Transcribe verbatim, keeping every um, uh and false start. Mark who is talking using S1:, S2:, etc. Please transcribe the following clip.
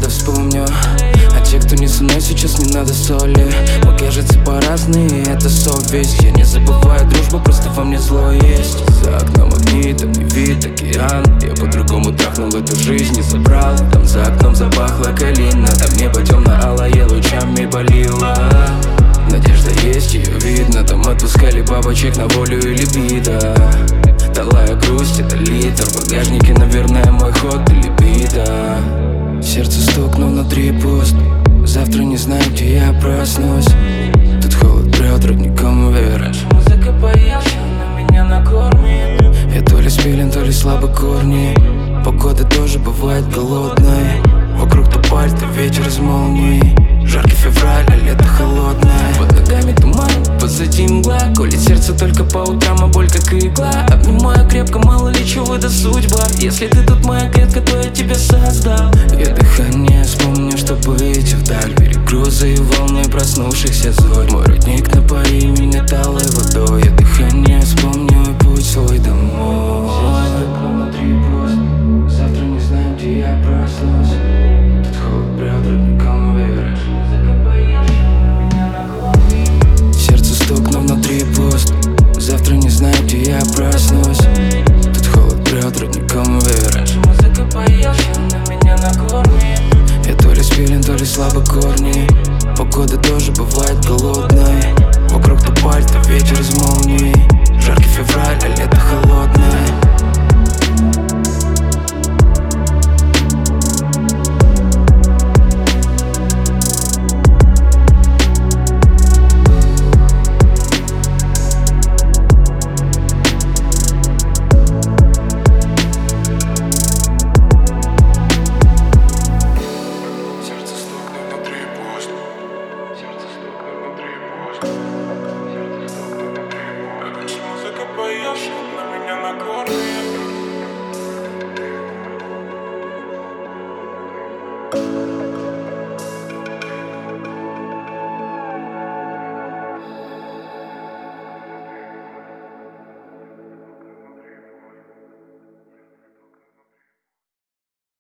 S1: когда вспомню. А те, кто не со мной, сейчас не надо соли. Мы, кажется, по-разные, это совесть. Я не забываю дружбу, просто во мне зло есть. За окном огни, там не вид, океан. Я по-другому трахнул эту жизнь и забрал. Там за окном запахло калина, там небо темно-алое лучами болило. Надежда есть, ее видно. Там отпускали бабочек на волю и либидо. Талая грусть, это литр. В багажнике, наверное, мой ход или бита. Сердце стук, но внутри пуст. Завтра не знаю, где я проснусь. Тут холод прет, родником вверх. Раньше музыка появится, она меня накормит. Я то ли спилен, то ли слабо корни. Погода тоже бывает голодной. Вокруг тополь, то ветер из молний. Жаркий февраль, а лето холодное. Под ногами туман, позади мгла. Колет сердце только по утрам, а боль как игла. Обнимаю крепко, мало ли чего это судьба. Если ты тут моя клетка, то я тебя создал. Я дыхание вспомню, чтобы идти вдаль. Перегрузы и волны проснувшихся зорь. Мой родник, напои меня талой водой. Я дыхание вспомню и путь свой домой.